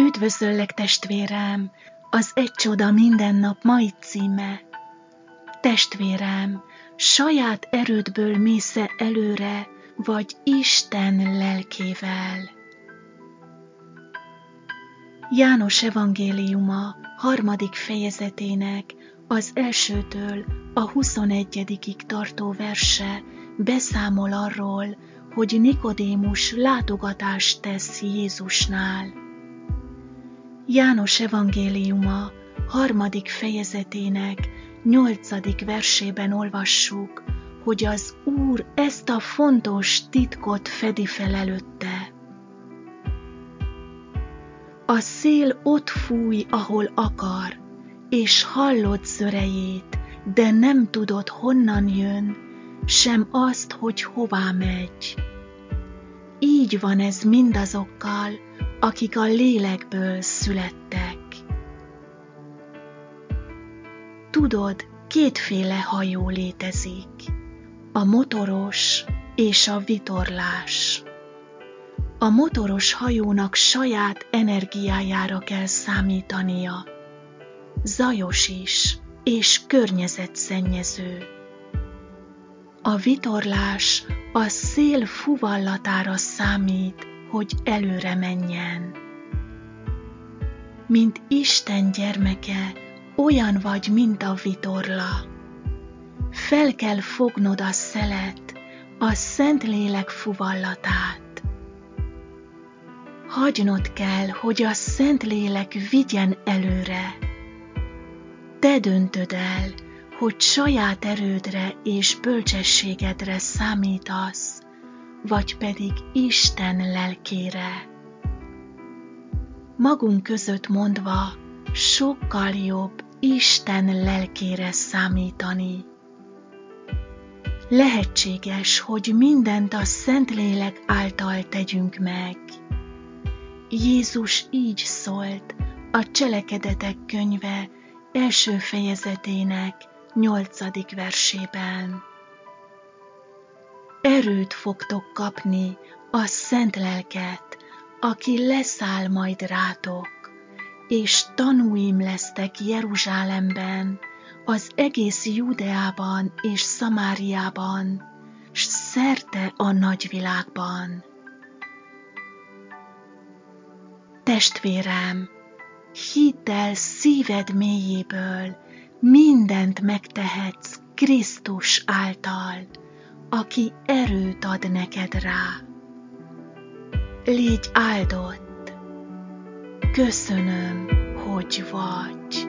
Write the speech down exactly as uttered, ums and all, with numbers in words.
Üdvözöllek, testvérem, az Egy csoda minden nap mai címe. Testvérem, saját erődből mész-e előre, vagy Isten lelkével? János evangéliuma harmadik fejezetének az elsőtől a huszonegyedikig tartó verse beszámol arról, hogy Nikodémus látogatást tesz Jézusnál. János evangéliuma harmadik fejezetének nyolcadik versében olvassuk, hogy az Úr ezt a fontos titkot fedi fel előtte. A szél ott fúj, ahol akar, és hallod zörejét, de nem tudod, honnan jön, sem azt, hogy hová megy. Így van ez mindazokkal, akik a lélekből születtek. Tudod, kétféle hajó létezik, a motoros és a vitorlás. A motoros hajónak saját energiájára kell számítania. Zajos is, és környezetszennyező. A vitorlás a szél fuvallatára számít, hogy előre menjen. Mint Isten gyermeke, olyan vagy, mint a vitorla. Fel kell fognod a szelet, a Szentlélek fuvallatát. Hagynod kell, hogy a Szentlélek vigyen előre. Te döntöd el, hogy saját erődre és bölcsességedre számítasz, vagy pedig Isten lelkére. Magunk között mondva, sokkal jobb Isten lelkére számítani. Lehetséges, hogy mindent a Szentlélek által tegyünk meg. Jézus így szólt a Cselekedetek könyve első fejezetének nyolcadik versében. Erőt fogtok kapni a Szent Lelket, aki leszáll majd rátok, és tanúim lesztek Jeruzsálemben, az egész Judeában és Szamáriában, s szerte a nagyvilágban. Testvérem, hidd el szíved mélyéből, mindent megtehetsz Krisztus által, aki erőt ad neked rá. Légy áldott! Köszönöm, hogy vagy.